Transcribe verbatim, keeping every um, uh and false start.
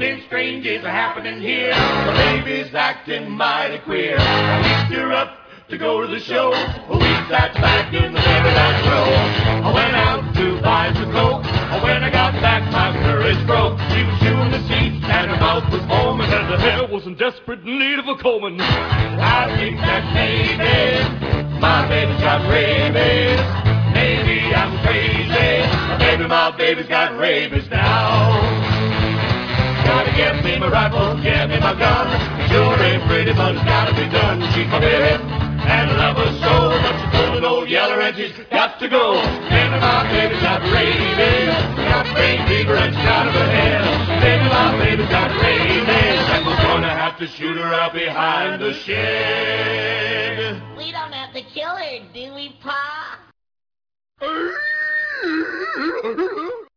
Something strange is happening here. The baby's acting mighty queer. I picked her up to go to the show. We sat back in the baby-back row. I went out to buy some coke. When I got back, my courage broke. She was chewing the seat and her mouth was foaming, and her hair was in desperate need of a combing. I think that maybe my baby's got rabies. Maybe I'm crazy. Maybe my baby's got rabies now. Gotta get me my rifle, get me my gun. It sure ain't pretty, but it's gotta be done. She's my baby, and I love her so. But she's pulling old yeller and she's got to go. Maybe my baby's got rabies. Got brain fever and she's out of her head. Maybe my baby's got rabies, and we're gonna have to shoot her out behind the shed. We don't have to kill her, do we, Pa?